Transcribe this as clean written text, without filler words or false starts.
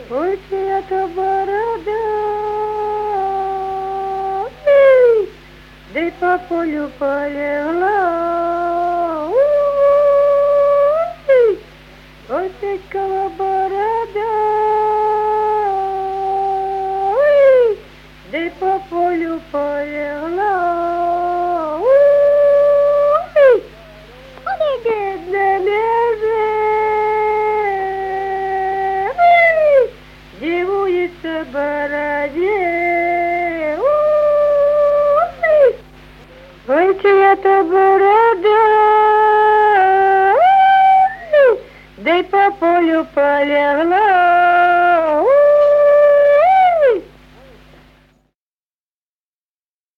Ой, чия-то борода, де по полю полегла. Ой, Петькова борода, де по полю полегла. Ой, бедная мяже, дивуется бороде. Ой, чья-то борода, да по полю полегла.